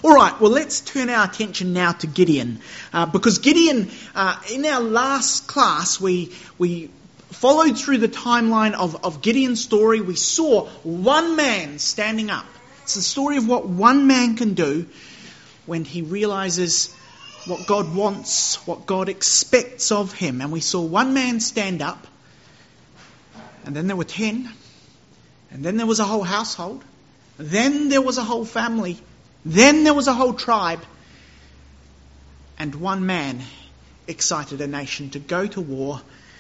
All right, well, let's turn our attention now to Gideon. Because Gideon, in our last class, we followed through the timeline of Gideon's story. We saw one man standing up. It's the story of what one man can do when he realizes what God wants, what God expects of him. And we saw one man stand up, and then there were 10, and then there was a whole household, then there was a whole family, then there was a whole tribe, and one man excited a nation to go to war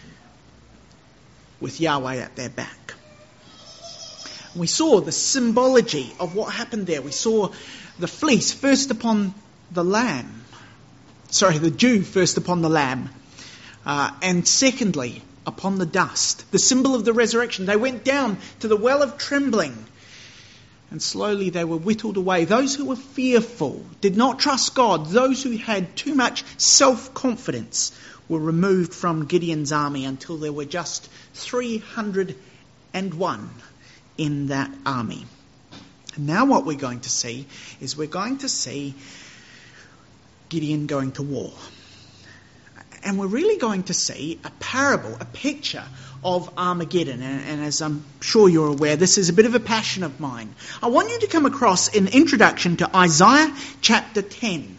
with Yahweh at their back. We saw the symbology of what happened there. We saw the fleece first upon the lamb. The dew first upon the lamb. And secondly, upon the dust. The symbol of the resurrection. They went down to the well of trembling. And slowly they were whittled away. Those who were fearful, did not trust God, those who had too much self-confidence were removed from Gideon's army until there were just 301 in that army. And now what we're going to see is we're going to see Gideon going to war. And we're really going to see a parable, a picture of Armageddon. And as I'm sure you're aware, this is a bit of a passion of mine. I want you to come across an introduction to Isaiah chapter 10.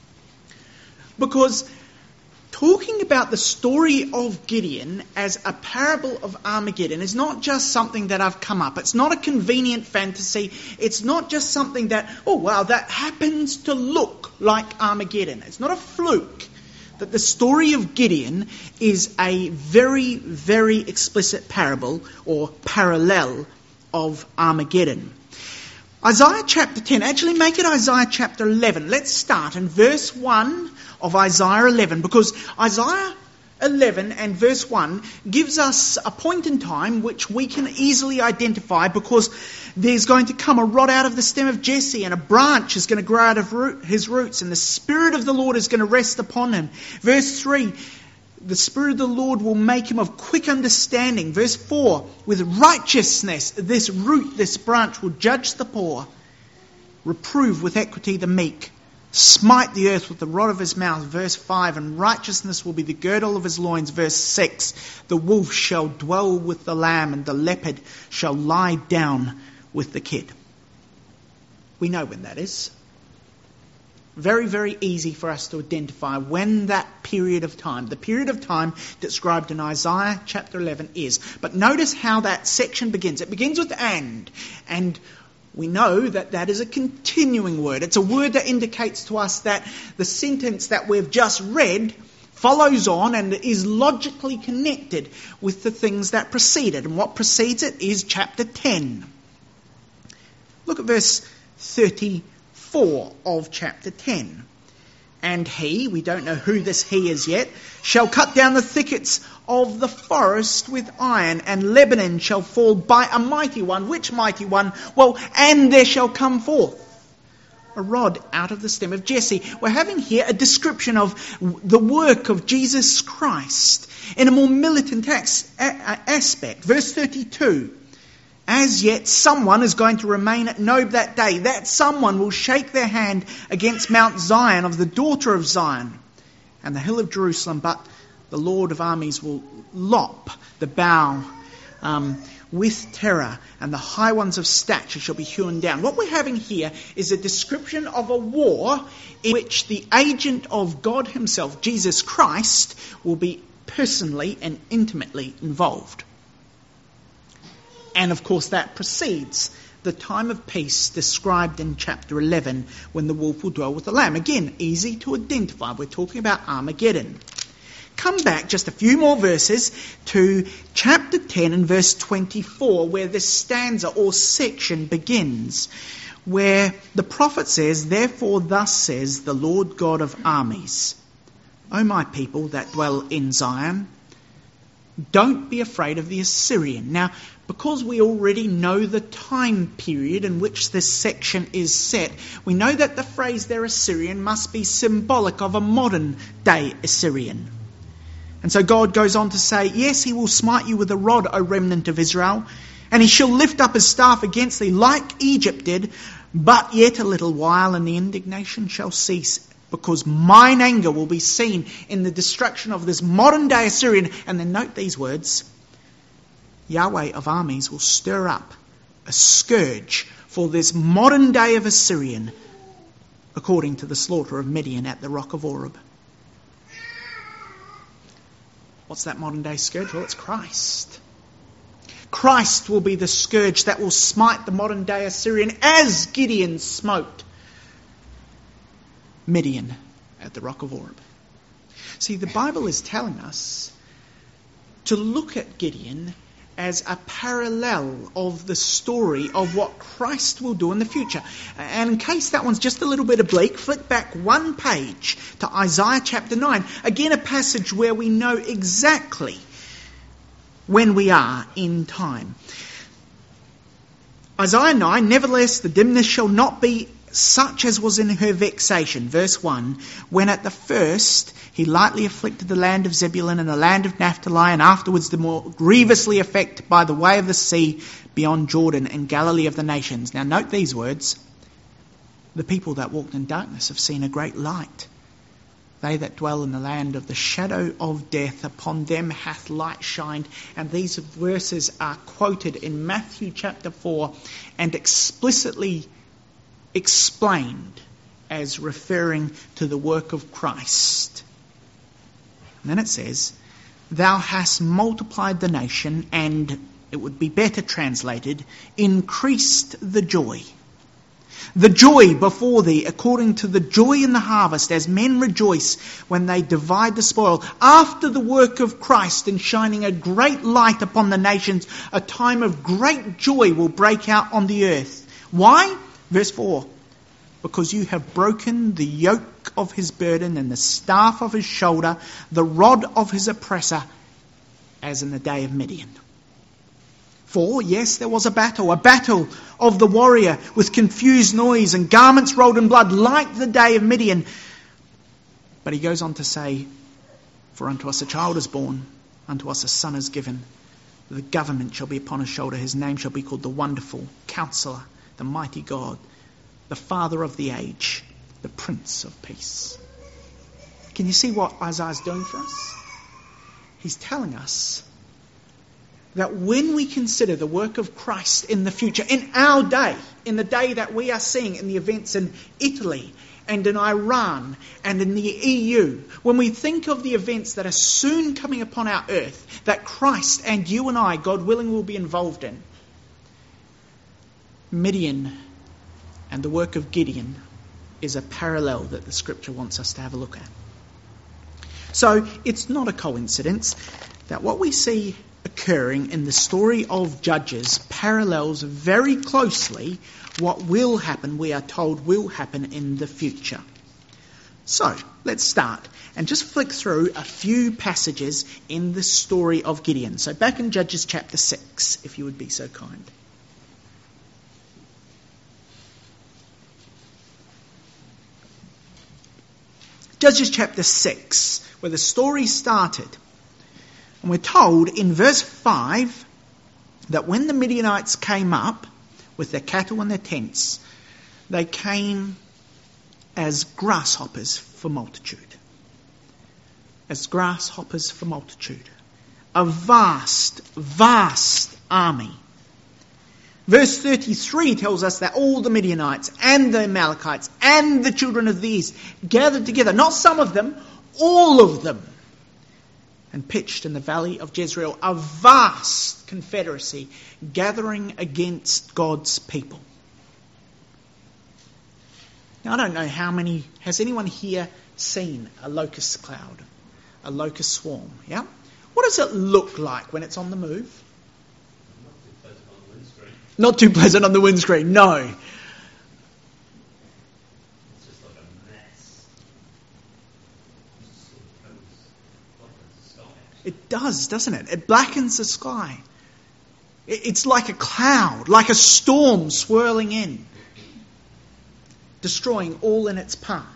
Because talking about the story of Gideon as a parable of Armageddon is not just something that I've come up. It's not a convenient fantasy. It's not just something that, that happens to look like Armageddon. It's not a fluke that the story of Gideon is a very, very explicit parable or parallel of Armageddon. Isaiah chapter 10, actually make it Isaiah chapter 11. Let's start in verse 1 of Isaiah 11, because Isaiah 11 and verse 1 gives us a point in time which we can easily identify, because there's going to come a rod out of the stem of Jesse, and a branch is going to grow out of his roots, and the Spirit of the Lord is going to rest upon him. Verse 3, the Spirit of the Lord will make him of quick understanding. Verse 4, with righteousness, this root, this branch will judge the poor, reprove with equity the meek, smite the earth with the rod of his mouth. Verse 5, and righteousness will be the girdle of his loins. Verse 6, the wolf shall dwell with the lamb, and the leopard shall lie down with the kid. We know when that is. Very, very easy for us to identify when that period of time, the period of time described in Isaiah chapter 11 is. But notice how that section begins. It begins with and we know that that is a continuing word. It's a word that indicates to us that the sentence that we've just read follows on and is logically connected with the things that precede it. And what precedes it is chapter 10. Look at verse 34 of chapter 10. And he, we don't know who this he is yet, shall cut down the thickets of the forest with iron, and Lebanon shall fall by a mighty one. Which mighty one? Well, and there shall come forth a rod out of the stem of Jesse. We're having here a description of the work of Jesus Christ in a more militant aspect. Verse 32. As yet someone is going to remain at Nob that day. That someone will shake their hand against Mount Zion of the daughter of Zion and the hill of Jerusalem, but the Lord of armies will lop the bough with terror, and the high ones of stature shall be hewn down. What we're having here is a description of a war in which the agent of God himself, Jesus Christ, will be personally and intimately involved. And of course that precedes the time of peace described in chapter 11 when the wolf will dwell with the lamb. Again, easy to identify. We're talking about Armageddon. Come back just a few more verses to chapter 10 and verse 24, where this stanza or section begins, where the prophet says, therefore thus says the Lord God of armies, O my people that dwell in Zion, don't be afraid of the Assyrian. Now, because we already know the time period in which this section is set, we know that the phrase there, Assyrian, must be symbolic of a modern day Assyrian. And so God goes on to say, yes, he will smite you with a rod, O remnant of Israel, and he shall lift up his staff against thee like Egypt did, But yet a little while, and the indignation shall cease, because mine anger will be seen in the destruction of this modern day Assyrian. And then note these words: Yahweh of armies will stir up a scourge for this modern day of Assyrian, according to the slaughter of Midian at the rock of Oreb. What's that modern day scourge? Well, it's Christ. Christ will be the scourge that will smite the modern day Assyrian, as Gideon smote Midian at the rock of Oreb. See, the Bible is telling us to look at Gideon as a parallel of the story of what Christ will do in the future. And in case that one's just a little bit oblique, flick back one page to Isaiah chapter 9. Again, a passage where we know exactly when we are in time. Isaiah 9, nevertheless the dimness shall not be such as was in her vexation. Verse 1, when at the first he lightly afflicted the land of Zebulun and the land of Naphtali, and afterwards the more grievously affected by the way of the sea beyond Jordan and Galilee of the nations. Now note these words: the people that walked in darkness have seen a great light. They that dwell in the land of the shadow of death, upon them hath light shined. And these verses are quoted in Matthew chapter 4 and explicitly explained as referring to the work of Christ. And then it says, thou hast multiplied the nation, and it would be better translated, increased the joy. The joy before thee, according to the joy in the harvest, as men rejoice when they divide the spoil. After the work of Christ in shining a great light upon the nations, a time of great joy will break out on the earth. Why? Verse 4, because you have broken the yoke of his burden and the staff of his shoulder, the rod of his oppressor, as in the day of Midian. For, yes, there was a battle of the warrior with confused noise and garments rolled in blood, like the day of Midian. But he goes on to say, for unto us a child is born, unto us a son is given. The government shall be upon his shoulder. His name shall be called the Wonderful Counselor, the Mighty God, the Father of the Age, the Prince of Peace. Can you see what Isaiah's doing for us? He's telling us that when we consider the work of Christ in the future, in our day, in the day that we are seeing in the events in Italy and in Iran and in the EU, when we think of the events that are soon coming upon our earth, that Christ and you and I, God willing, will be involved in, Midian and the work of Gideon is a parallel that the Scripture wants us to have a look at. So it's not a coincidence that what we see occurring in the story of Judges parallels very closely what will happen, we are told will happen in the future. So let's start and just flick through a few passages in the story of Gideon. So back in Judges chapter 6, if you would be so kind. Judges chapter 6, where the story started. And we're told in verse 5 that when the Midianites came up with their cattle and their tents, they came as grasshoppers for multitude. As grasshoppers for multitude. A vast, vast army. Verse 33 tells us that all the Midianites and the Amalekites and the children of the east gathered together, not some of them, all of them, and pitched in the valley of Jezreel, a vast confederacy gathering against God's people. Now, I don't know how many, has anyone here seen a locust cloud, a locust swarm? Yeah? What does it look like when it's on the move? Not too pleasant on the windscreen, no. It's just like a mess. It does, doesn't it? It blackens the sky. It's like a cloud, like a storm swirling in, destroying all in its path.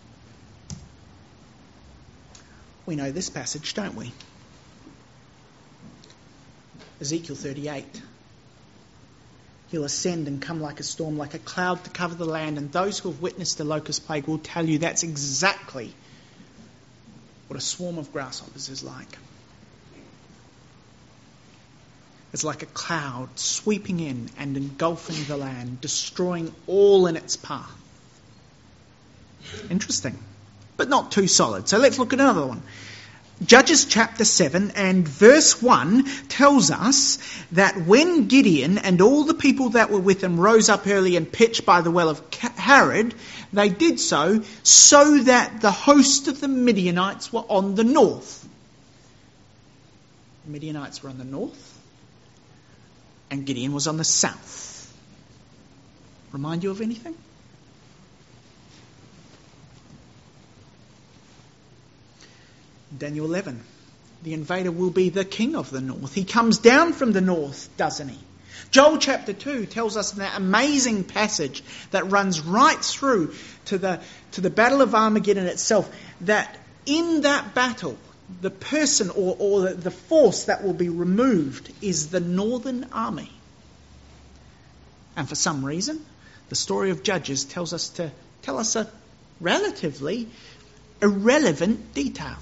We know this passage, don't we? Ezekiel 38. He'll ascend and come like a storm, like a cloud to cover the land. And those who have witnessed the locust plague will tell you that's exactly what a swarm of grasshoppers is like. It's like a cloud sweeping in and engulfing the land, destroying all in its path. Interesting, but not too solid. So let's look at another one. Judges chapter 7 and verse 1 tells us that when Gideon and all the people that were with him rose up early and pitched by the well of Harod, they did so that the host of the Midianites were on the north. The Midianites were on the north and Gideon was on the south. Remind you of anything? Daniel 11. The invader will be the king of the north. He comes down from the north, doesn't he? Joel chapter 2 tells us in that amazing passage that runs right through to the battle of Armageddon itself, that in that battle, the person or the force that will be removed is the northern army. And for some reason, the story of Judges tells us a relatively irrelevant detail.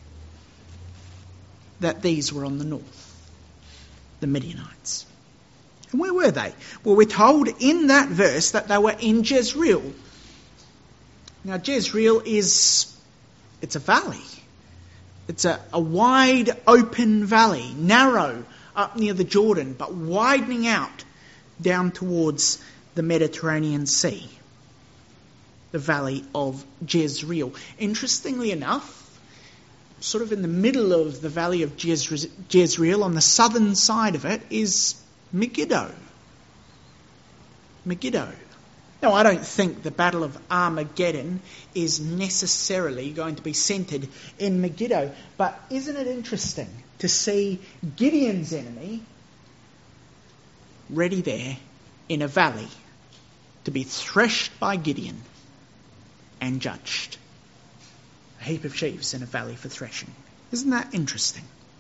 That these were on the north, the Midianites. And where were they? Well, we're told in that verse that they were in Jezreel. Now, Jezreel it's a valley. It's a wide open valley, narrow up near the Jordan, but widening out down towards the Mediterranean Sea. The valley of Jezreel. Interestingly enough, sort of in the middle of the valley of Jezreel, on the southern side of it, is Megiddo. Megiddo. Now, I don't think the Battle of Armageddon is necessarily going to be centred in Megiddo, but isn't it interesting to see Gideon's enemy ready there in a valley to be threshed by Gideon and judged? A heap of sheaves in a valley for threshing. Isn't that interesting?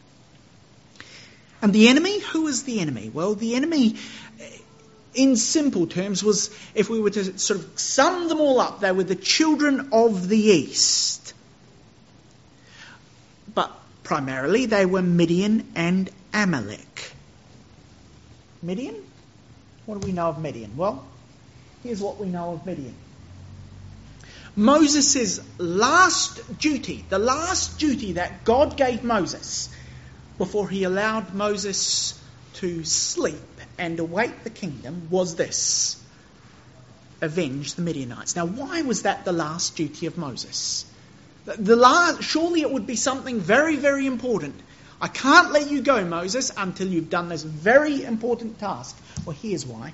And the enemy? Who was the enemy? Well, the enemy, in simple terms, was, if we were to sort of sum them all up, they were the children of the east. But primarily they were Midian and Amalek. Midian? What do we know of Midian? Well, here's what we know of Midian. Moses' last duty, the last duty that God gave Moses before he allowed Moses to sleep and await the kingdom, was this: avenge the Midianites. Now, why was that the last duty of Moses? Surely it would be something very, very important. I can't let you go, Moses, until you've done this very important task. Well, here's why.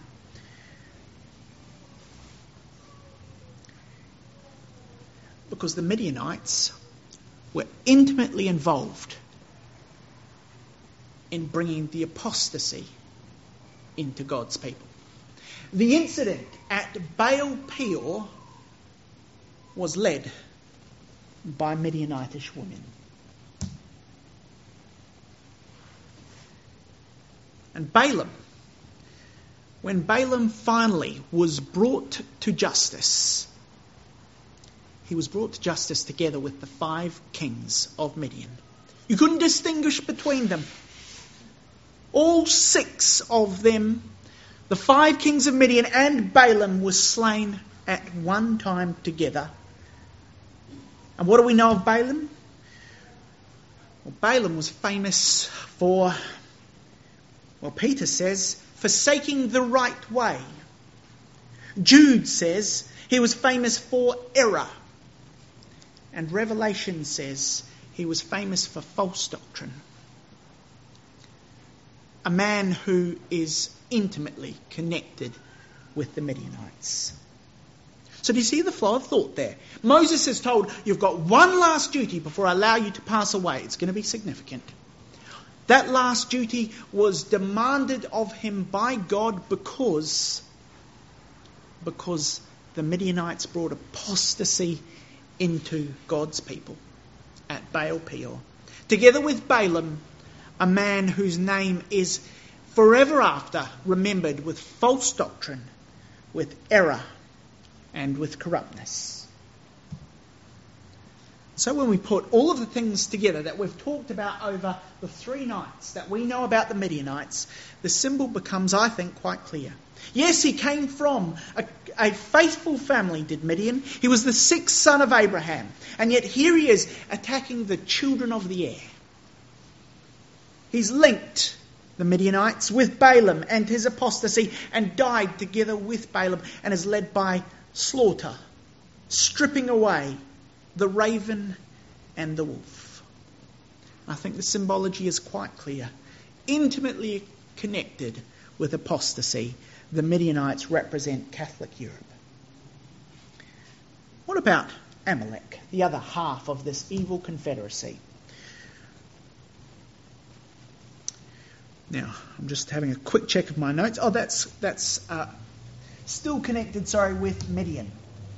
Because the Midianites were intimately involved in bringing the apostasy into God's people. The incident at Baal Peor was led by Midianitish women. And Balaam, when Balaam finally was brought to justice, he was brought to justice together with the 5 kings of Midian. You couldn't distinguish between them. All 6 of them, the 5 kings of Midian and Balaam, were slain at one time together. And what do we know of Balaam? Well, Balaam was famous for, Peter says, forsaking the right way. Jude says he was famous for error. And Revelation says he was famous for false doctrine. A man who is intimately connected with the Midianites. So do you see the flow of thought there? Moses is told, you've got one last duty before I allow you to pass away. It's going to be significant. That last duty was demanded of him by God because the Midianites brought apostasy into God's people at Baal Peor. Together with Balaam, a man whose name is forever after remembered with false doctrine, with error, and with corruptness. So when we put all of the things together that we've talked about over the 3 nights that we know about the Midianites, the symbol becomes, I think, quite clear. Yes, he came from a faithful family, did Midian. He was the 6th son of Abraham. And yet here he is attacking the children of the air. He's linked the Midianites with Balaam and his apostasy, and died together with Balaam, and is led by slaughter, stripping away the raven and the wolf. I think the symbology is quite clear. Intimately connected with apostasy, the Midianites represent Catholic Europe. What about Amalek, the other half of this evil confederacy? Now, I'm just having a quick check of my notes. Oh, that's still connected, with Midian.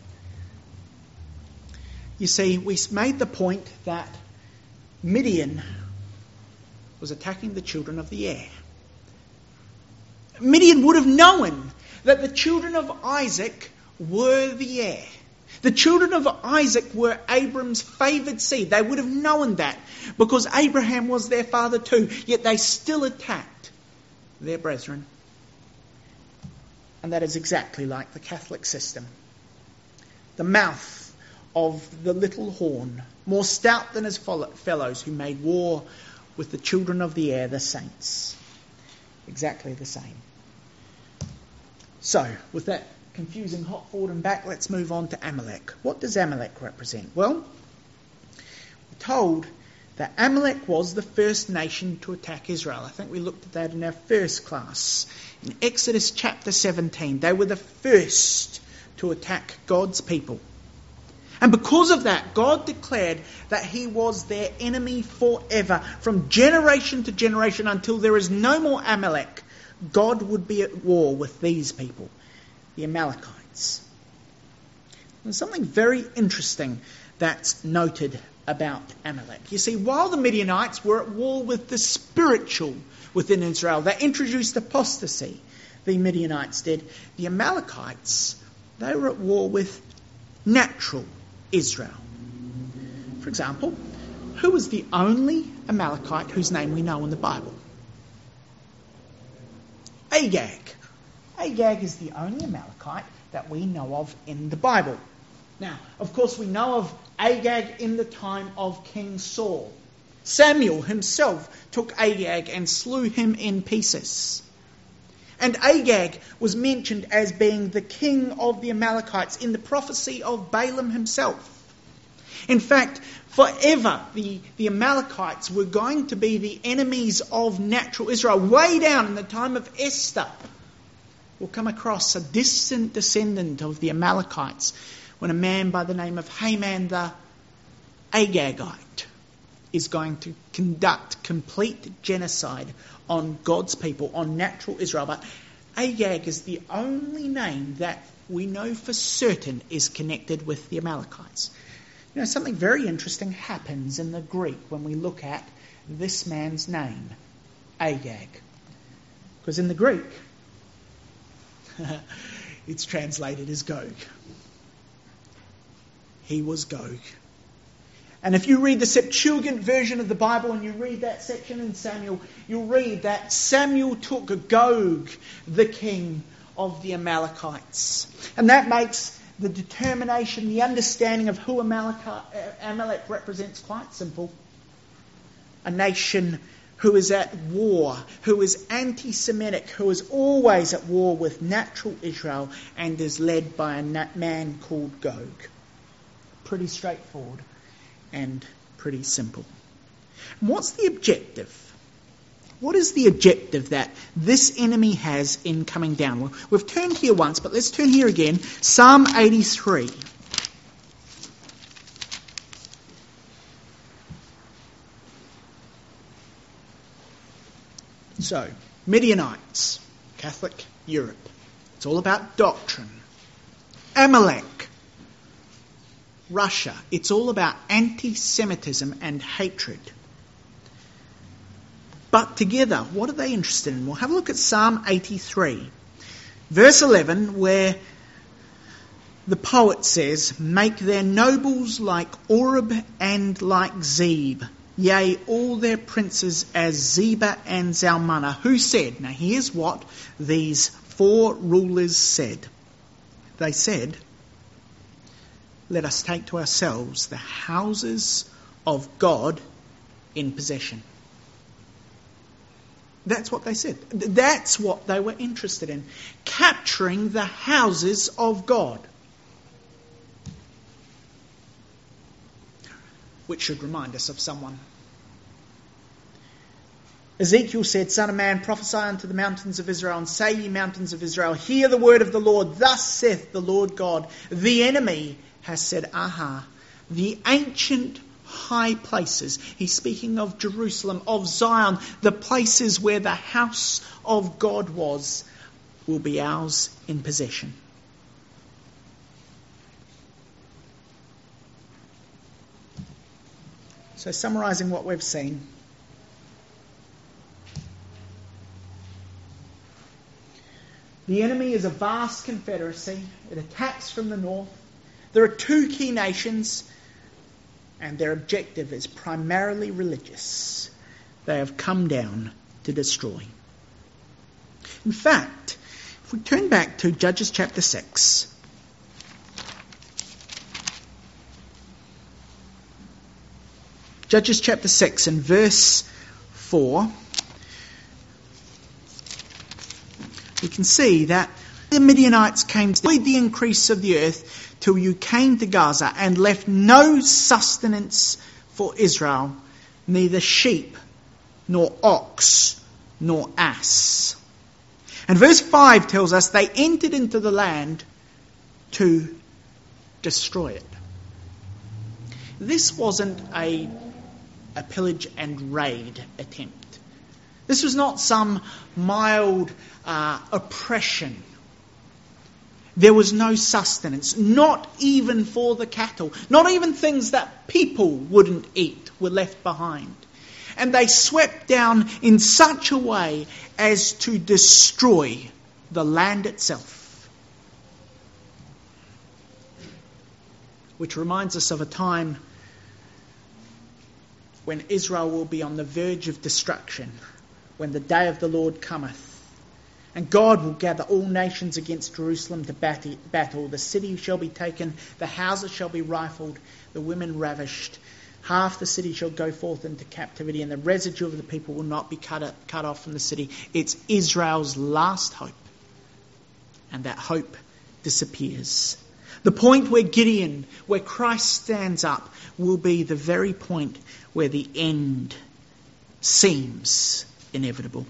You see, we made the point that Midian was attacking the children of the air. Midian would have known that the children of Isaac were the heir. The children of Isaac were Abram's favoured seed. They would have known that because Abraham was their father too, yet they still attacked their brethren. And that is exactly like the Catholic system. The mouth of the little horn, more stout than his fellows, who made war with the children of the air, the saints. Exactly the same. So, with that confusing hop forward and back, let's move on to Amalek. What does Amalek represent? Well, we're told that Amalek was the first nation to attack Israel. I think we looked at that in our first class. In Exodus chapter 17, they were the first to attack God's people. And because of that, God declared that he was their enemy forever. From generation to generation, until there is no more Amalek, God would be at war with these people, the Amalekites. There's something very interesting that's noted about Amalek. You see, while the Midianites were at war with the spiritual within Israel, they introduced apostasy, the Midianites did. The Amalekites, they were at war with natural Israel. For example, who was the only Amalekite whose name we know in the Bible? Agag. Agag is the only Amalekite that we know of in the Bible. Now, of course, we know of Agag in the time of King Saul. Samuel himself took Agag and slew him in pieces. And Agag was mentioned as being the king of the Amalekites in the prophecy of Balaam himself. In fact, forever the Amalekites were going to be the enemies of natural Israel. Way down in the time of Esther, we'll come across a distant descendant of the Amalekites when a man by the name of Haman the Agagite is going to conduct complete genocide on God's people, on natural Israel. But Agag is the only name that we know for certain is connected with the Amalekites. You know, something very interesting happens in the Greek when we look at this man's name, Agag. Because in the Greek, it's translated as Gog. He was Gog. And if you read the Septuagint version of the Bible and you read that section in Samuel, you'll read that Samuel took Gog, the king of the Amalekites. And that makes the determination, the understanding of who Amalek represents quite simple. A nation who is at war, who is anti-Semitic, who is always at war with natural Israel and is led by a man called Gog. Pretty straightforward and pretty simple. And what's the objective? What is the objective that this enemy has in coming down? Well, we've turned here once, but let's turn here again. Psalm 83. So, Midianites, Catholic Europe. It's all about doctrine. Amalek, Russia. It's all about anti-Semitism and hatred. But together, what are they interested in? Well, have a look at Psalm 83, verse 11, where the poet says, "Make their nobles like Oreb and like Zeb, yea, all their princes as Zebah and Zalmunna." Who said? Now here's what these four rulers said. They said, "Let us take to ourselves the houses of God in possession." That's what they said. That's what they were interested in. Capturing the houses of God. Which should remind us of someone. Ezekiel said, "Son of man, prophesy unto the mountains of Israel, and say, ye mountains of Israel, hear the word of the Lord. Thus saith the Lord God, the enemy has said, aha, the ancient high places." He's speaking of Jerusalem, of Zion, the places where the house of God was, will be ours in possession. So summarising what we've seen, the enemy is a vast confederacy. It attacks from the north. There are two key nations, and their objective is primarily religious. They have come down to destroy. In fact, if we turn back to Judges chapter 6, Judges chapter 6 and verse 4, we can see that the Midianites came to destroy the increase of the earth till you came to Gaza and left no sustenance for Israel, neither sheep, nor ox, nor ass. And verse 5 tells us they entered into the land to destroy it. This wasn't a pillage and raid attempt. This was not some mild oppression. There was no sustenance, not even for the cattle. Not even things that people wouldn't eat were left behind. And they swept down in such a way as to destroy the land itself. Which reminds us of a time when Israel will be on the verge of destruction, when the day of the Lord cometh. And God will gather all nations against Jerusalem to battle. The city shall be taken, the houses shall be rifled, the women ravished. Half the city shall go forth into captivity, and the residue of the people will not be cut off from the city. It's Israel's last hope. And that hope disappears. The point where Gideon, where Christ stands up, will be the very point where the end seems inevitable.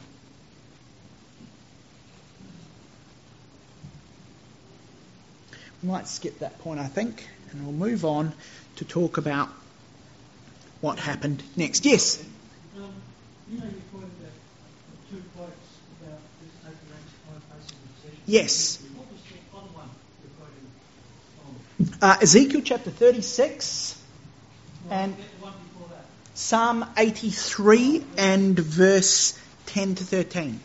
We might skip that point, I think, and we'll move on to talk about what happened next. Yes? You pointed at the 2 quotes about this taking high places of possession. Yes. What was the other one you quoted on? Ezekiel chapter 36 and The one before that. Psalm 83 and verse 10 to 13.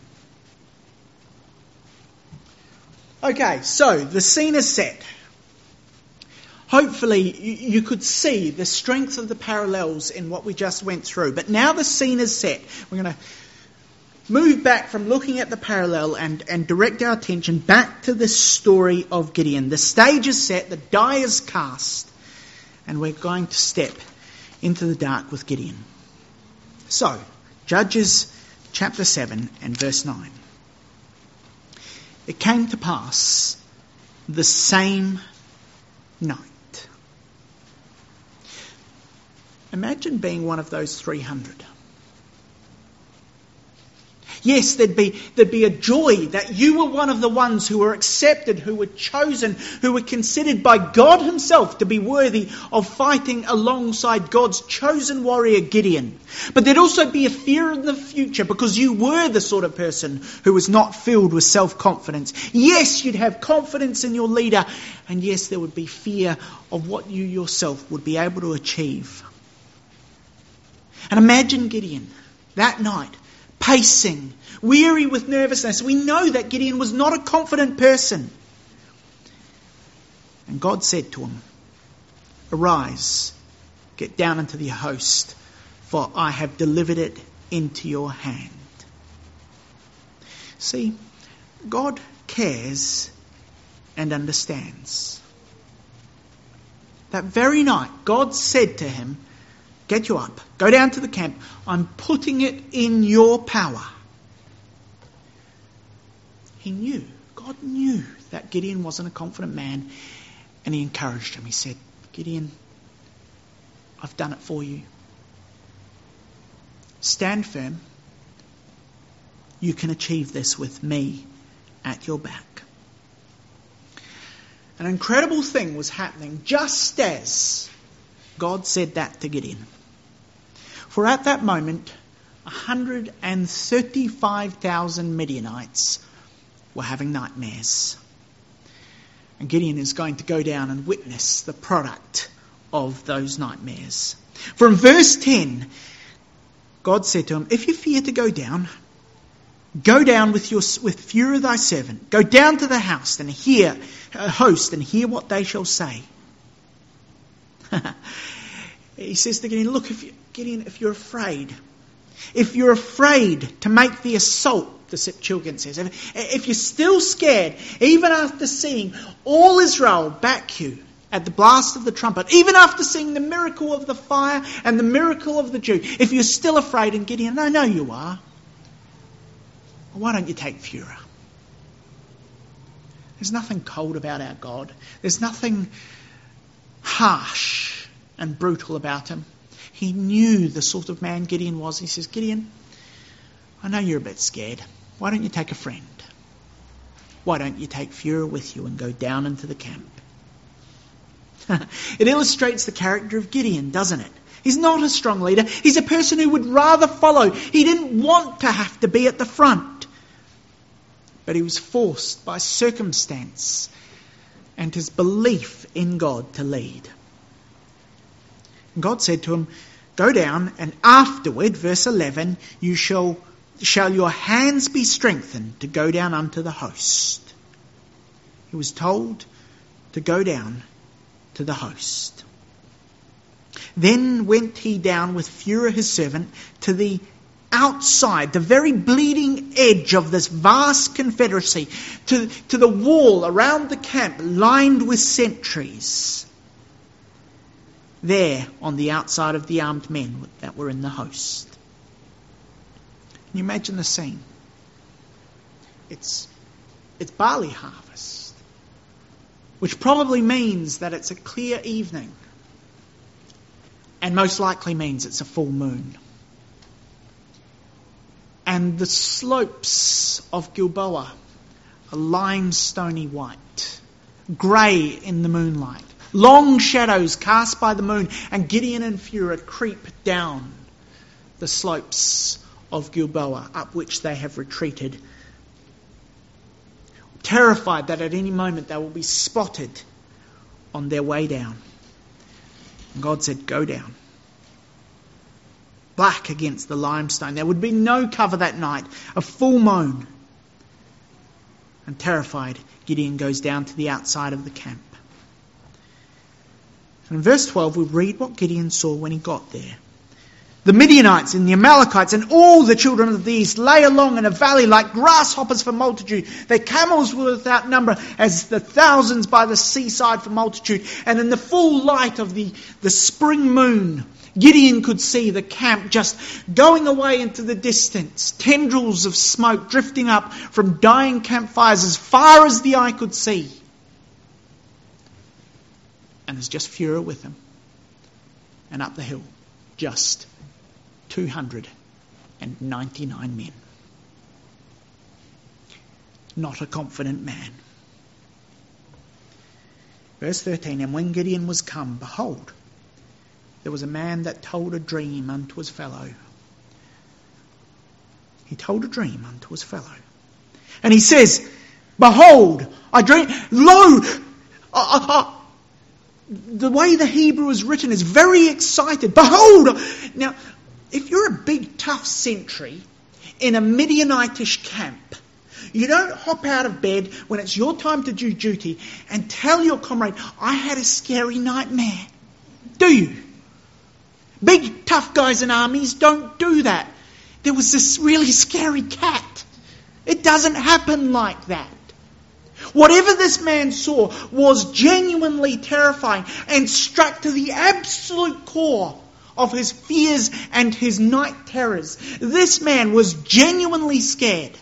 Okay, so the scene is set. Hopefully you could see the strength of the parallels in what we just went through. But now the scene is set. We're going to move back from looking at the parallel and direct our attention back to the story of Gideon. The stage is set, the die is cast, and we're going to step into the dark with Gideon. So, Judges chapter 7 and verse 9. It came to pass the same night. Imagine being one of those 300. Yes, there'd be a joy that you were one of the ones who were accepted, who were chosen, who were considered by God himself to be worthy of fighting alongside God's chosen warrior Gideon. But there'd also be a fear in the future because you were the sort of person who was not filled with self-confidence. Yes, you'd have confidence in your leader, and yes, there would be fear of what you yourself would be able to achieve. And imagine Gideon. that night, pacing, weary with nervousness. We know that Gideon was not a confident person. And God said to him, "Arise, get down into the host, for I have delivered it into your hand." See, God cares and understands. That very night, God said to him, "Get you up, go down to the camp. I'm putting it in your power." He knew, God knew that Gideon wasn't a confident man, and he encouraged him. He said, "Gideon, I've done it for you. Stand firm. You can achieve this with me at your back." An incredible thing was happening just as God said that to Gideon. For at that moment, 135,000 Midianites were having nightmares. And Gideon is going to go down and witness the product of those nightmares. From verse 10, God said to him, "If you fear to go down with Phurah thy servant. Go down to the host and hear what they shall say." He says to Gideon, "Look, if you're afraid to make the assault," the Septuagint says, if you're still scared, even after seeing all Israel back you at the blast of the trumpet, even after seeing the miracle of the fire and the miracle of the dew, if you're still afraid, and Gideon, I know you are, why don't you take Phurah? There's nothing cold about our God. There's nothing harsh and brutal about him. He knew the sort of man Gideon was. He says, "Gideon, I know you're a bit scared. Why don't you take a friend? Why don't you take Phurah with you and go down into the camp?" It illustrates the character of Gideon, doesn't it? He's not a strong leader. He's a person who would rather follow. He didn't want to have to be at the front. But he was forced by circumstance and his belief in God to lead. And God said to him, "Go down, and afterward," verse 11, shall your hands be strengthened to go down unto the host." He was told to go down to the host. Then went he down with Phurah his servant to the outside, the very bleeding edge of this vast confederacy, to the wall around the camp lined with sentries. There on the outside of the armed men that were in the host. Can you imagine the scene? It's barley harvest, which probably means that it's a clear evening, and most likely means it's a full moon. And the slopes of Gilboa are limestony white, grey in the moonlight. Long shadows cast by the moon, and Gideon and Phurah creep down the slopes of Gilboa, up which they have retreated, terrified that at any moment they will be spotted on their way down. And God said, "Go down." Black against the limestone. There would be no cover that night, a full moon. And terrified, Gideon goes down to the outside of the camp. And in verse 12 we read what Gideon saw when he got there. "The Midianites and the Amalekites and all the children of the east lay along in a valley like grasshoppers for multitude. Their camels were without number as the thousands by the seaside for multitude." And in the full light of the spring moon, Gideon could see the camp just going away into the distance. Tendrils of smoke drifting up from dying campfires as far as the eye could see. And there's just Phurah with him. And up the hill, just 299 men. Not a confident man. Verse 13, "And when Gideon was come, behold, there was a man that told a dream unto his fellow." He told a dream unto his fellow. And he says, "Behold, I dream, lo, the way the Hebrew is written is very excited. Behold!" Now, if you're a big tough sentry in a Midianitish camp, you don't hop out of bed when it's your time to do duty and tell your comrade, I had a scary nightmare. Do you? Big tough guys in armies don't do that. There was this really scary cat. It doesn't happen like that. Whatever this man saw was genuinely terrifying and struck to the absolute core of his fears and his night terrors. This man was genuinely scared.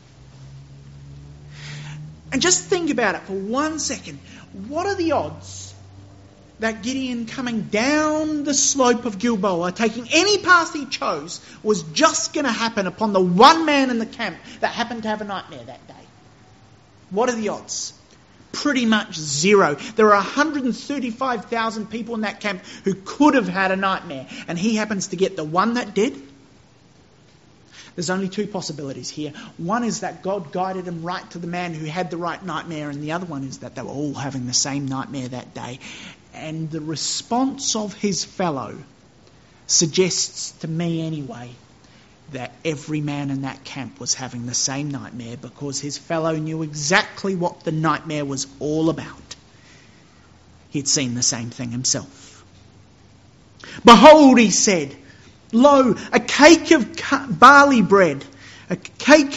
And just think about it for 1 second. What are the odds that Gideon coming down the slope of Gilboa, taking any path he chose, was just going to happen upon the one man in the camp that happened to have a nightmare that day? What are the odds? Pretty much zero. There are 135,000 people in that camp who could have had a nightmare, and he happens to get the one that did. There's only two possibilities here. One is that God guided him right to the man who had the right nightmare, and the other one is that they were all having the same nightmare that day. And the response of his fellow suggests to me anyway that every man in that camp was having the same nightmare, because his fellow knew exactly what the nightmare was all about. He'd seen the same thing himself. Behold, he said, lo, a cake of barley bread, a cake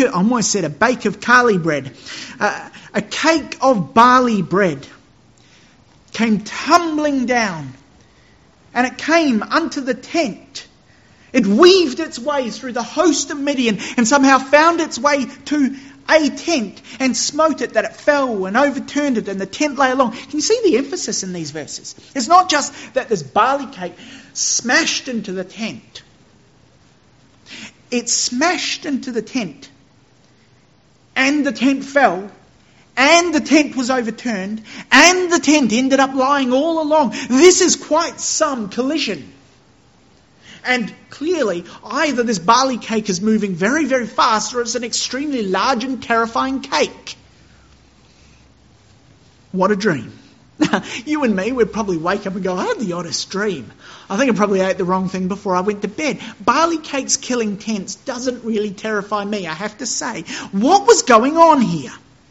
of barley bread came tumbling down, and it came unto the tent. It weaved its way through the host of Midian and somehow found its way to a tent and smote it that it fell and overturned it, and the tent lay along. Can you see the emphasis in these verses? It's not just that this barley cake smashed into the tent. It smashed into the tent, and the tent fell, and the tent was overturned, and the tent ended up lying all along. This is quite some collision. And clearly, either this barley cake is moving very, very fast, or it's an extremely large and terrifying cake. What a dream. You and me would probably wake up and go, I had the oddest dream. I think I probably ate the wrong thing before I went to bed. Barley cakes killing tents doesn't really terrify me, I have to say. What was going on here?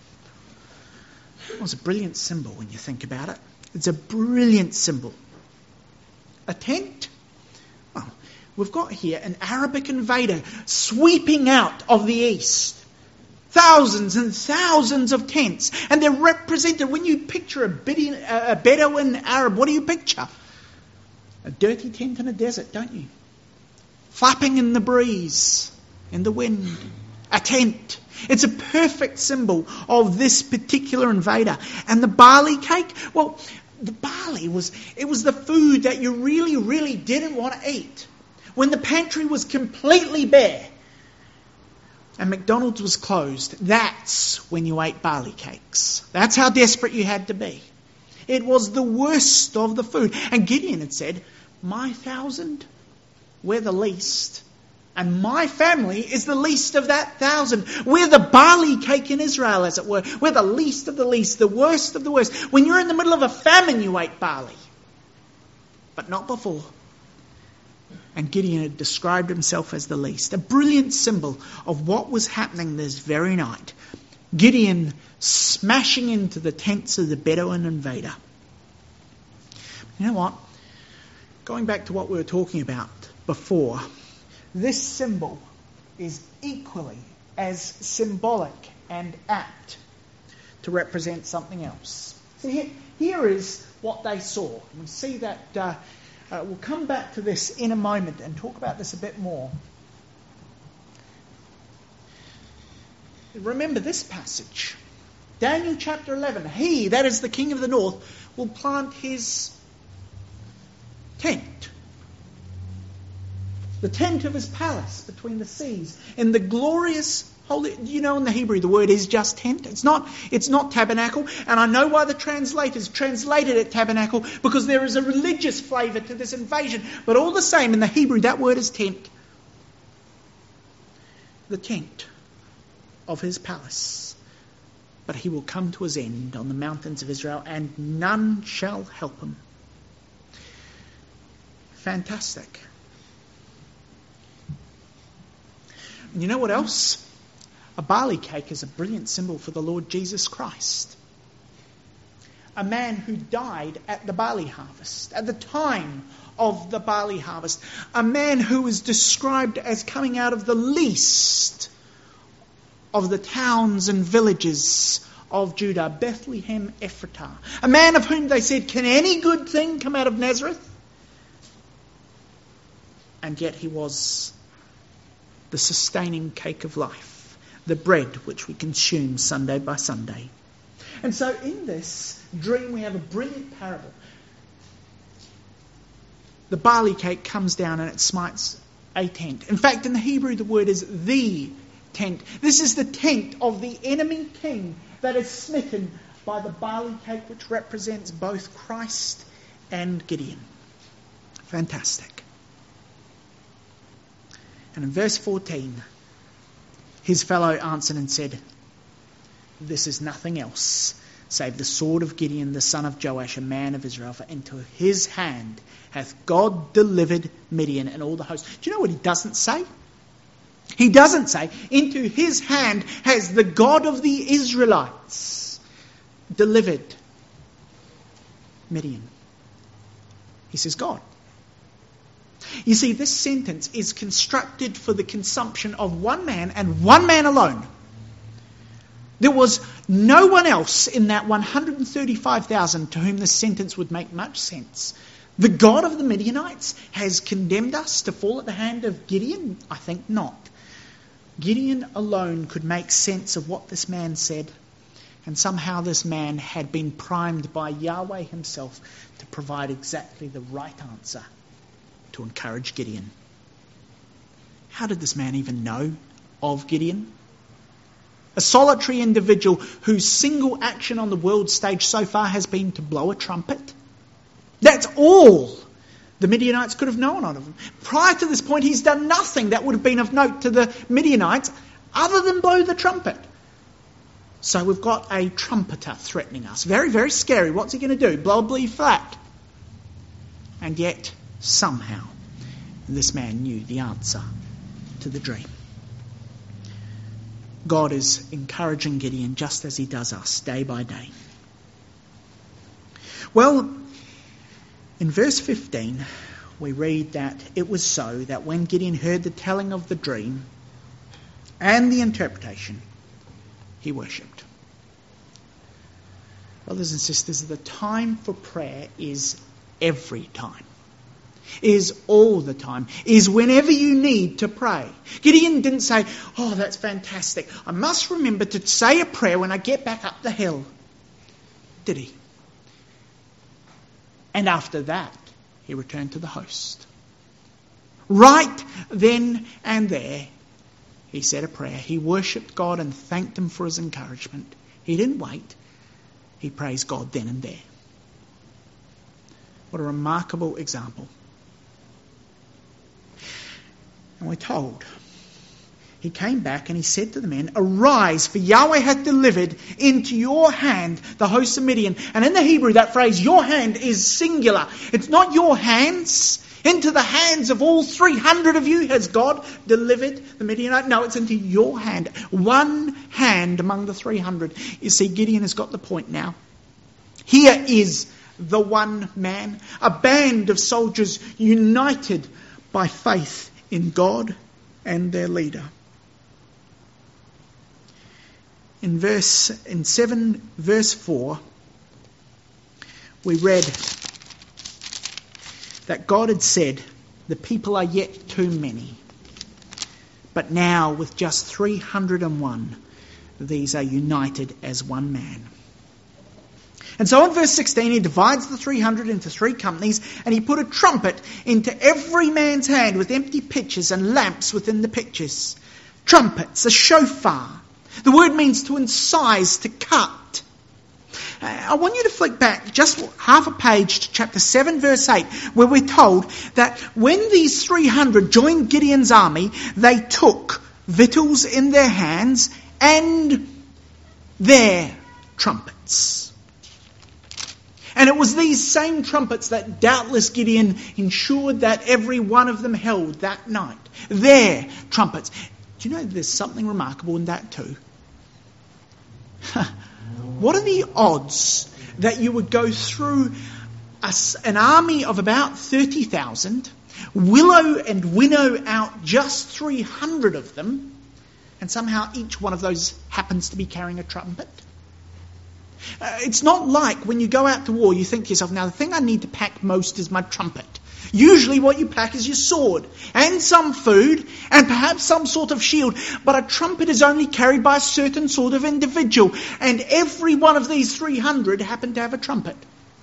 It was a brilliant symbol when you think about it. It's a brilliant symbol. A tent? Well, we've got here an Arabic invader sweeping out of the east. Thousands and thousands of tents. And they're represented. When you picture a Bedouin Arab, what do you picture? A dirty tent in a desert, don't you? Flapping in the breeze, in the wind. A tent. It's a perfect symbol of this particular invader. And the barley cake, well, the barley was the food that you really, really didn't want to eat. When the pantry was completely bare and McDonald's was closed, that's when you ate barley cakes. That's how desperate you had to be. It was the worst of the food. And Gideon had said, my 1,000, we're the least. And my family is the least of that 1,000. We're the barley cake in Israel, as it were. We're the least of the least, the worst of the worst. When you're in the middle of a famine, you ate barley. But not before. And Gideon had described himself as the least. A brilliant symbol of what was happening this very night. Gideon smashing into the tents of the Bedouin invader. You know what? Going back to what we were talking about before, this symbol is equally as symbolic and apt to represent something else. So here is what they saw. We see that we'll come back to this in a moment and talk about this a bit more. Remember this passage. Daniel chapter 11. He, that is the king of the north, will plant his tent. The tent of his palace between the seas in the glorious holy. You know, in the Hebrew the word is just tent. It's not tabernacle. And I know why the translators translated it tabernacle, because there is a religious flavour to this invasion. But all the same, in the Hebrew that word is tent. The tent of his palace. But he will come to his end on the mountains of Israel, and none shall help him. Fantastic. You know what else? A barley cake is a brilliant symbol for the Lord Jesus Christ. A man who died at the barley harvest, at the time of the barley harvest. A man who was described as coming out of the least of the towns and villages of Judah, Bethlehem Ephratah. A man of whom they said, can any good thing come out of Nazareth? And yet he was the sustaining cake of life, the bread which we consume Sunday by Sunday. And so in this dream we have a brilliant parable. The barley cake comes down and it smites a tent. In fact, in the Hebrew the word is the tent. This is the tent of the enemy king that is smitten by the barley cake, which represents both Christ and Gideon. Fantastic. And in verse 14, his fellow answered and said, this is nothing else save the sword of Gideon, the son of Joash, a man of Israel, for into his hand hath God delivered Midian and all the host. Do you know what he doesn't say? He doesn't say, into his hand has the God of the Israelites delivered Midian. He says God. You see, this sentence is constructed for the consumption of one man and one man alone. There was no one else in that 135,000 to whom this sentence would make much sense. The God of the Midianites has condemned us to fall at the hand of Gideon? I think not. Gideon alone could make sense of what this man said, and somehow this man had been primed by Yahweh himself to provide exactly the right answer to encourage Gideon. How did this man even know of Gideon? A solitary individual whose single action on the world stage so far has been to blow a trumpet. That's all the Midianites could have known of him. Prior to this point, he's done nothing that would have been of note to the Midianites other than blow the trumpet. So we've got a trumpeter threatening us. Very, very scary. What's he going to do? Blow a bleed flat. And yet, somehow, this man knew the answer to the dream. God is encouraging Gideon just as he does us, day by day. Well, in verse 15, we read that it was so that when Gideon heard the telling of the dream and the interpretation, he worshipped. Brothers and sisters, the time for prayer is every time. Is all the time, is whenever you need to pray. Gideon didn't say, oh, that's fantastic, I must remember to say a prayer when I get back up the hill. Did he? And after that, he returned to the host. Right then and there, he said a prayer. He worshipped God and thanked him for his encouragement. He didn't wait. He praised God then and there. What a remarkable example. And we're told, he came back and he said to the men, arise, for Yahweh hath delivered into your hand the hosts of Midian. And in the Hebrew, that phrase, your hand, is singular. It's not your hands. Into the hands of all 300 of you has God delivered the Midianite. No, it's into your hand. One hand among the 300. You see, Gideon has got the point now. Here is the one man, a band of soldiers united by faith in God and their leader. In verse 4, we read that God had said, the people are yet too many, but now with just 301, these are united as one man. And so in verse 16, he divides the 300 into 3 companies, and he put a trumpet into every man's hand with empty pitchers and lamps within the pitchers. Trumpets, a shofar. The word means to incise, to cut. I want you to flick back just half a page to chapter 7, verse 8, where we're told that when these 300 joined Gideon's army, they took victuals in their hands and their trumpets. And it was these same trumpets that doubtless Gideon ensured that every one of them held that night. Their trumpets. Do you know there's something remarkable in that too? What are the odds that you would go through an army of about 30,000, willow and winnow out just 300 of them, and somehow each one of those happens to be carrying a trumpet? It's not like when you go out to war, you think to yourself, now the thing I need to pack most is my trumpet. Usually what you pack is your sword and some food and perhaps some sort of shield. But a trumpet is only carried by a certain sort of individual. And every one of these 300 happened to have a trumpet.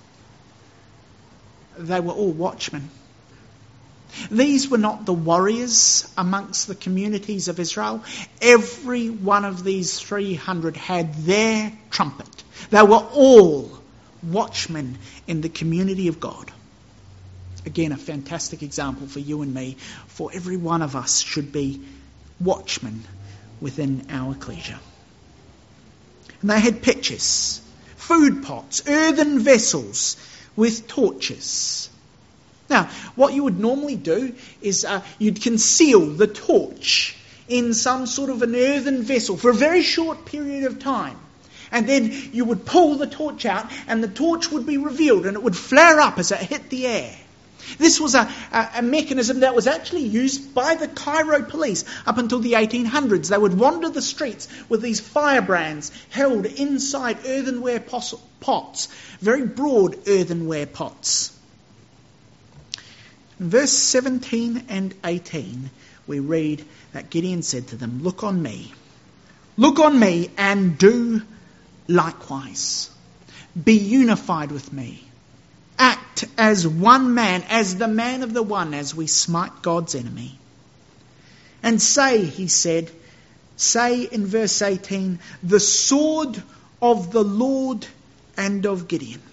They were all watchmen. These were not the warriors amongst the communities of Israel. Every one of these 300 had their trumpet. They were all watchmen in the community of God. Again, a fantastic example for you and me, for every one of us should be watchmen within our ecclesia. And they had pitchers, food pots, earthen vessels with torches. Now, what you would normally do is you'd conceal the torch in some sort of an earthen vessel for a very short period of time. And then you would pull the torch out and the torch would be revealed and it would flare up as it hit the air. This was a mechanism that was actually used by the Cairo police up until the 1800s. They would wander the streets with these firebrands held inside earthenware pots, very broad earthenware pots. In verse 17 and 18, we read that Gideon said to them, look on me and do likewise. Be unified with me. Act as one man, as the man of the one, as we smite God's enemy. And say, he said, say in verse 18, the sword of the Lord and of Gideon.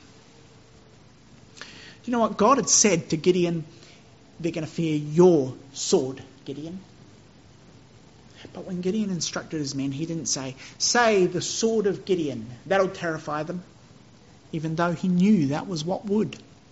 You know what? God had said to Gideon, they're going to fear your sword, Gideon. But when Gideon instructed his men, he didn't say the sword of Gideon. That'll terrify them. Even though he knew that was what would.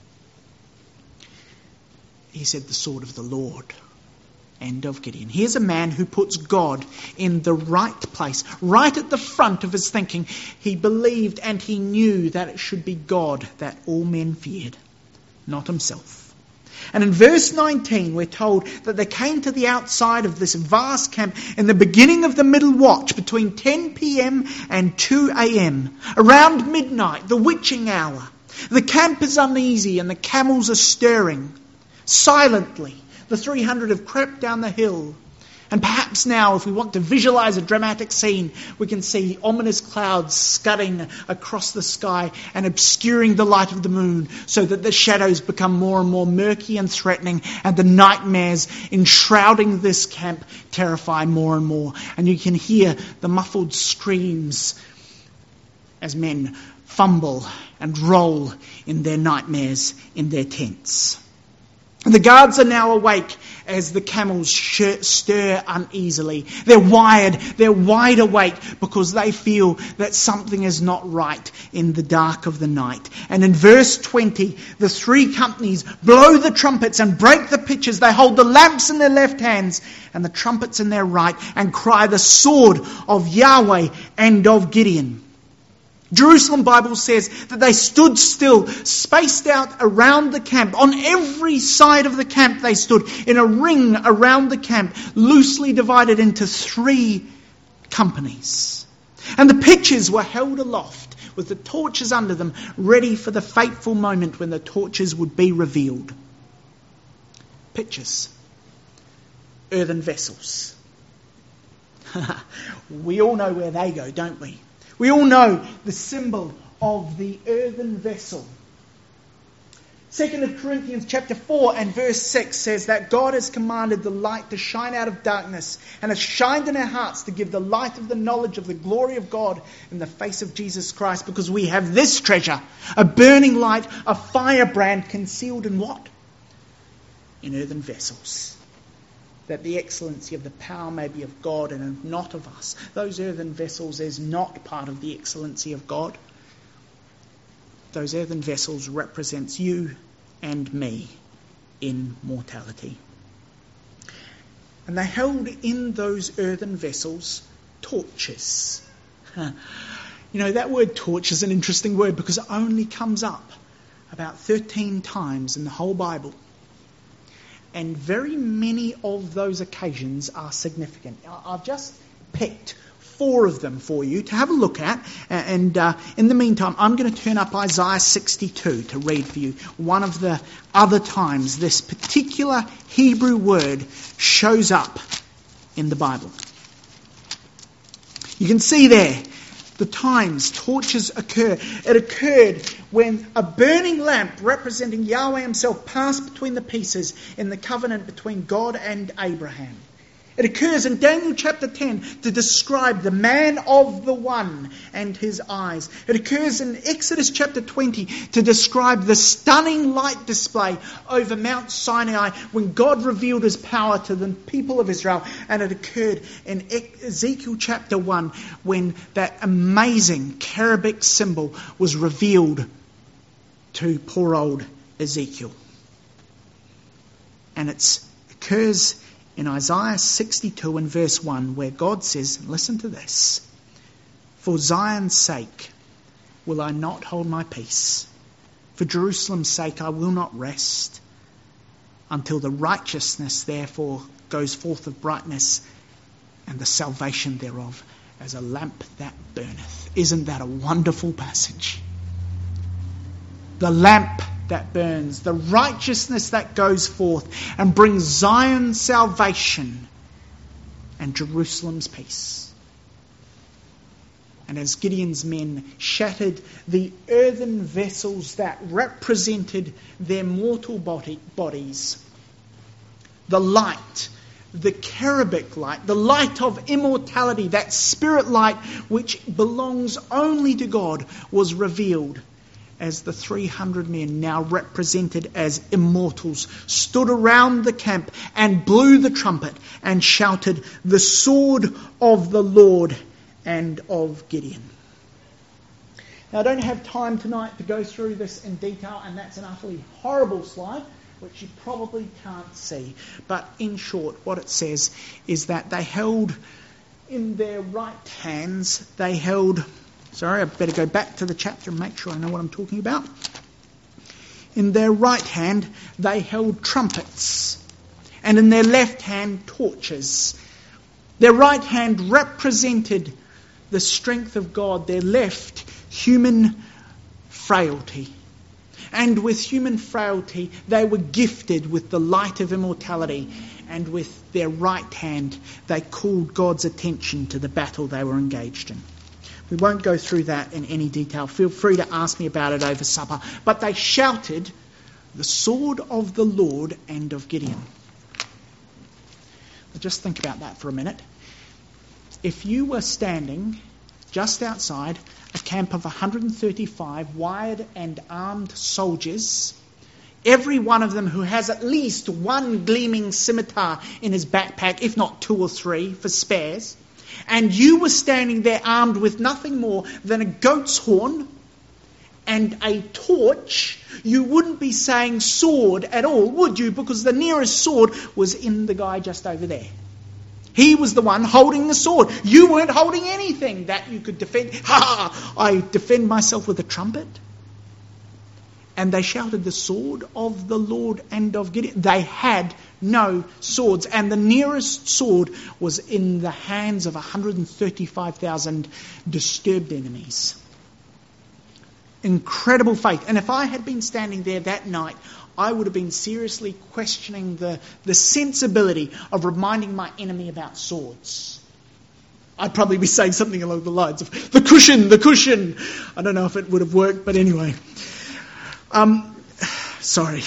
He said the sword of the Lord and of Gideon. Here's a man who puts God in the right place, right at the front of his thinking. He believed and he knew that it should be God that all men feared, not himself. And in verse 19 we're told that they came to the outside of this vast camp in the beginning of the middle watch between 10 p.m. and 2 a.m. Around midnight, the witching hour. The camp is uneasy and the camels are stirring. Silently, the 300 have crept down the hill. And perhaps now, if we want to visualize a dramatic scene, we can see ominous clouds scudding across the sky and obscuring the light of the moon so that the shadows become more and more murky and threatening, and the nightmares enshrouding this camp terrify more and more. And you can hear the muffled screams as men fumble and roll in their nightmares in their tents. And the guards are now awake as the camels stir uneasily. They're wide awake because they feel that something is not right in the dark of the night. And in verse 20, the three companies blow the trumpets and break the pitchers. They hold the lamps in their left hands and the trumpets in their right and cry the sword of Yahweh and of Gideon. Jerusalem Bible says that they stood still, spaced out around the camp. On every side of the camp they stood, in a ring around the camp, loosely divided into three companies. And the pitchers were held aloft with the torches under them, ready for the fateful moment when the torches would be revealed. Pitchers, earthen vessels. We all know where they go, don't we? We all know the symbol of the earthen vessel. 2 Corinthians chapter 4 and verse 6 says that God has commanded the light to shine out of darkness and has shined in our hearts to give the light of the knowledge of the glory of God in the face of Jesus Christ, because we have this treasure, a burning light, a firebrand concealed in what? In earthen vessels. That the excellency of the power may be of God and not of us. Those earthen vessels is not part of the excellency of God. Those earthen vessels represents you and me in mortality. And they held in those earthen vessels torches. You know, that word torch is an interesting word because it only comes up about 13 times in the whole Bible. And very many of those occasions are significant. I've just picked 4 of them for you to have a look at. And in the meantime, I'm going to turn up Isaiah 62 to read for you one of the other times this particular Hebrew word shows up in the Bible. You can see there the times torches occur. It occurred when a burning lamp representing Yahweh himself passed between the pieces in the covenant between God and Abraham. It occurs in Daniel chapter 10 to describe the man of the one and his eyes. It occurs in Exodus chapter 20 to describe the stunning light display over Mount Sinai when God revealed his power to the people of Israel. And it occurred in Ezekiel chapter 1 when that amazing cherubic symbol was revealed to poor old Ezekiel. And it occurs in Isaiah 62 and verse 1 where God says, listen to this, "For Zion's sake will I not hold my peace. For Jerusalem's sake I will not rest until the righteousness therefore goes forth of brightness and the salvation thereof as a lamp that burneth." Isn't that a wonderful passage? The lamp that burns, the righteousness that goes forth and brings Zion's salvation and Jerusalem's peace. And as Gideon's men shattered the earthen vessels that represented their mortal bodies, the light, the cherubic light, the light of immortality, that spirit light which belongs only to God, was revealed as the 300 men, now represented as immortals, stood around the camp and blew the trumpet and shouted, "The sword of the Lord and of Gideon." Now, I don't have time tonight to go through this in detail, and that's an utterly horrible slide, which you probably can't see. But in short, what it says is that they held in their right hands, Sorry, I better go back to the chapter and make sure I know what I'm talking about. In their right hand, they held trumpets, and in their left hand, torches. Their right hand represented the strength of God, their left, human frailty. And with human frailty, they were gifted with the light of immortality, and with their right hand, they called God's attention to the battle they were engaged in. We won't go through that in any detail. Feel free to ask me about it over supper. But they shouted, "The sword of the Lord and of Gideon." Now just think about that for a minute. If you were standing just outside a camp of 135 wired and armed soldiers, every one of them who has at least one gleaming scimitar in his backpack, if not 2 or 3 for spares, and you were standing there armed with nothing more than a goat's horn and a torch, you wouldn't be saying sword at all, would you? Because the nearest sword was in the guy just over there. He was the one holding the sword. You weren't holding anything that you could defend. I defend myself with a trumpet. And they shouted, "The sword of the Lord and of Gideon." They had no swords. And the nearest sword was in the hands of 135,000 disturbed enemies. Incredible faith. And if I had been standing there that night, I would have been seriously questioning the sensibility of reminding my enemy about swords. I'd probably be saying something along the lines of, the cushion. I don't know if it would have worked, but anyway. Sorry.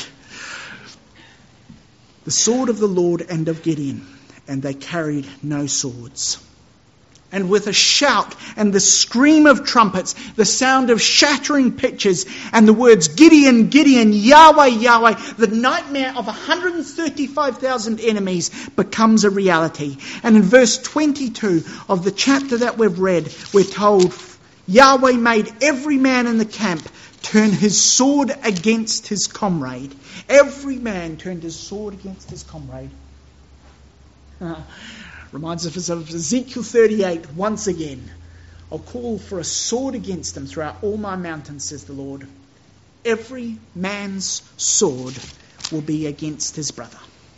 The sword of the Lord and of Gideon, and they carried no swords. And with a shout and the scream of trumpets, the sound of shattering pitchers, and the words, "Gideon, Gideon, Yahweh, Yahweh," the nightmare of 135,000 enemies becomes a reality. And in verse 22 of the chapter that we've read, we're told, Yahweh made every man in the camp turn his sword against his comrade. Every man turned his sword against his comrade. Reminds us of Ezekiel 38 once again. I'll call for a sword against them throughout all my mountains, says the Lord. Every man's sword will be against his brother.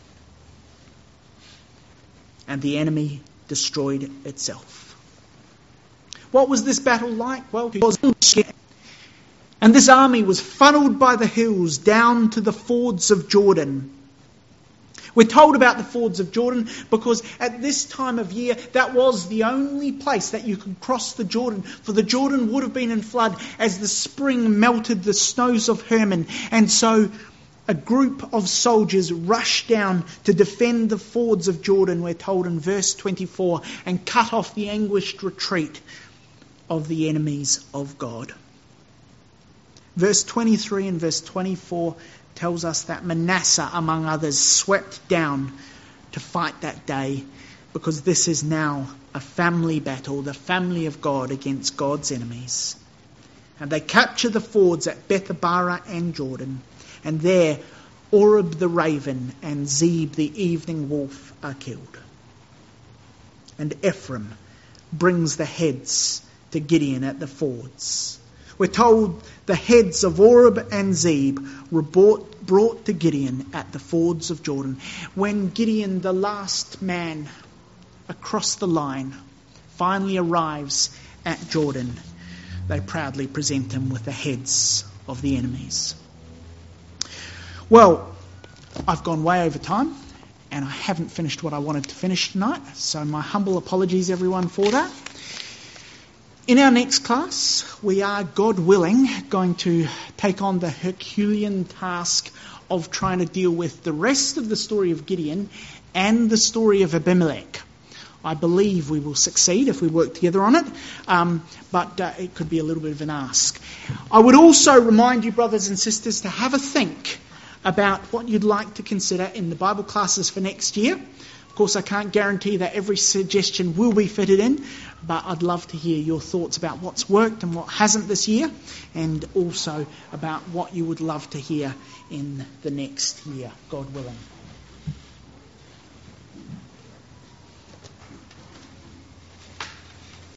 And the enemy destroyed itself. What was this battle like? Well, it was scared. And this army was funneled by the hills down to the fords of Jordan. We're told about the fords of Jordan because at this time of year, that was the only place that you could cross the Jordan. For the Jordan would have been in flood as the spring melted the snows of Hermon. And so a group of soldiers rushed down to defend the fords of Jordan, we're told in verse 24, and cut off the anguished retreat of the enemies of God. Verse 23 and verse 24 tells us that Manasseh, among others, swept down to fight that day because this is now a family battle, the family of God against God's enemies. And they capture the fords at Bethabara and Jordan, and there Oreb the raven and Zeb the evening wolf are killed. And Ephraim brings the heads to Gideon at the fords. We're told the heads of Oreb and Zeb were brought to Gideon at the fords of Jordan. When Gideon, the last man across the line, finally arrives at Jordan, they proudly present him with the heads of the enemies. Well, I've gone way over time and I haven't finished what I wanted to finish tonight, so my humble apologies everyone for that. In our next class, we are, God willing, going to take on the Herculean task of trying to deal with the rest of the story of Gideon and the story of Abimelech. I believe we will succeed if we work together on it, but it could be a little bit of an ask. I would also remind you, brothers and sisters, to have a think about what you'd like to consider in the Bible classes for next year. Of course, I can't guarantee that every suggestion will be fitted in, but I'd love to hear your thoughts about what's worked and what hasn't this year, and also about what you would love to hear in the next year, God willing.